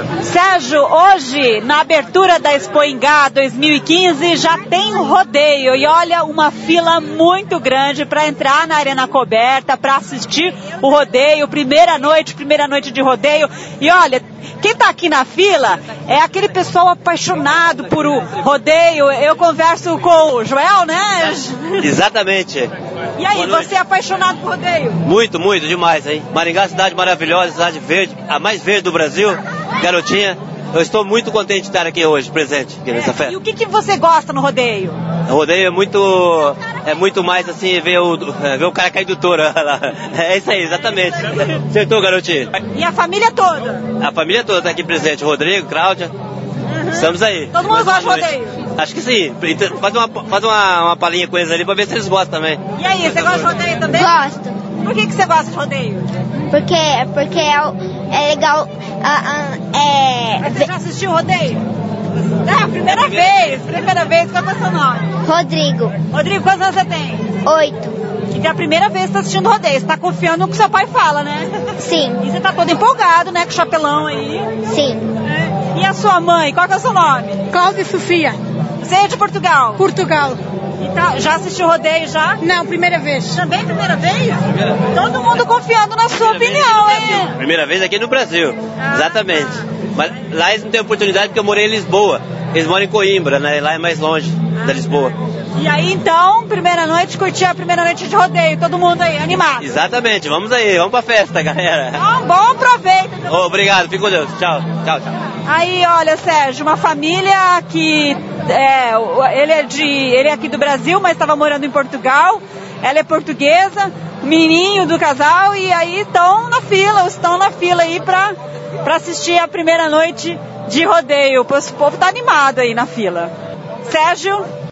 Sérgio, hoje, na abertura da Expo Ingá 2015, já tem um rodeio e olha, uma fila muito grande para entrar na arena coberta, para assistir o rodeio, primeira noite de rodeio. E olha, quem está aqui na fila é aquele pessoal apaixonado por o rodeio. Eu converso com o Joel, né? Exatamente. E aí, você é apaixonado por rodeio? Muito, muito, demais, hein? Maringá, cidade maravilhosa, cidade verde, a mais verde do Brasil, garotinha. Eu estou muito contente de estar aqui hoje, presente, aqui nessa festa. E o que você gosta no rodeio? O rodeio é muito mais assim, ver o cara cair do touro. É isso aí, exatamente. Acertou, garotinho. E a família toda? A família toda está aqui presente. Rodrigo, Cláudia, Estamos aí. Todo mundo gosta de rodeio? Acho que sim. Faz uma palhinha com eles ali pra ver se eles gostam também. E aí, você gosta de rodeio também? Gosto. Por que você gosta de rodeio? Porque é legal. Mas você já assistiu rodeio? Não, primeira vez. Qual é o seu nome? Rodrigo. Rodrigo, quantos anos você tem? 8. E é a primeira vez que você tá assistindo rodeio. Você tá confiando no que seu pai fala, né? Sim. E você tá todo empolgado, né? Com o chapelão aí. Sim. É. E a sua mãe? Qual que é o seu nome? Cláudia Sofia. Você é de Portugal? Portugal. E tá, já assistiu rodeio já? Não, primeira vez. Também primeira vez? Todo mundo confiando na sua opinião, hein? Primeira vez aqui no Brasil. Exatamente. Mas lá eles não têm oportunidade porque eu morei em Lisboa. Eles moram em Coimbra, né? Lá é mais longe da Lisboa. E aí então, primeira noite, curtir a primeira noite de rodeio, todo mundo aí, animado. Exatamente, vamos aí, vamos pra festa, galera. Bom proveito. Obrigado, fique com Deus. Tchau. Aí, olha, Sérgio, uma família que ele é aqui do Brasil, mas estava morando em Portugal. Ela é portuguesa, o menininho do casal, e aí estão na fila aí pra assistir a primeira noite de rodeio. O povo tá animado aí na fila. Sérgio?